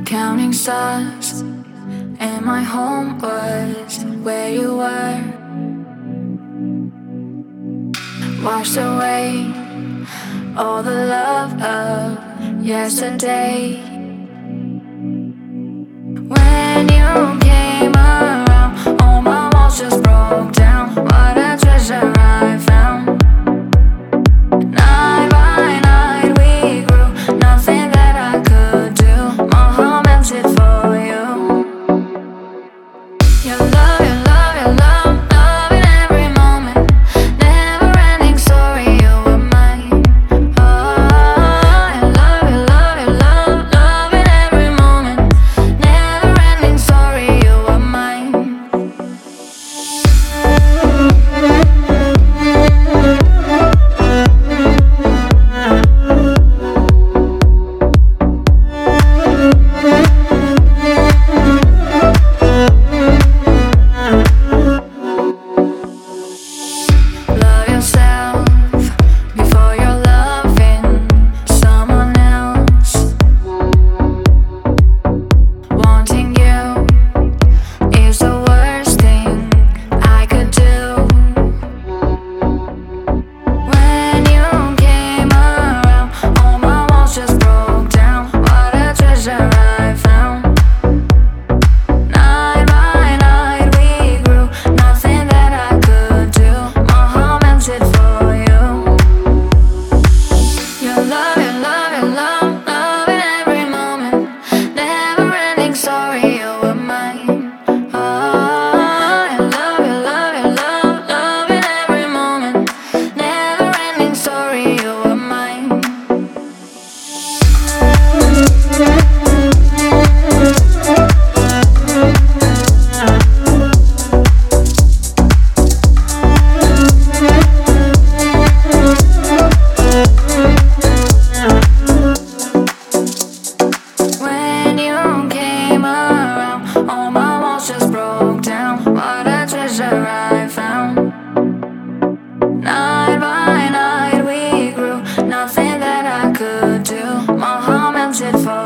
counting stars, and my home was where you were. Washed away all the love of yesterday. When you came around, all my walls just broke down. What a treasure I found. Night by night we grew, nothing that I could do. My heart melted for you. Your love, your love, your love, love in every moment. Never ending story, you were mine. Oh, your love, your love, your love, love in every moment. Never ending story, you were mine. Love yourself before you're loving someone else. Wanting you is the worst thing I could do. When you came around, all my walls just broke down. What a treasure I found. Night by night we grew, nothing that I could do. My heart melted for you. Your love, your love, your love, love in every moment. Never ending story, you were mine. Oh, your love, your love, your love, love in every moment. Never ending story, you were mine. When you came around, all my walls just broke down. What a treasure I found. Night by night we grew, nothing that I could do. My heart melted for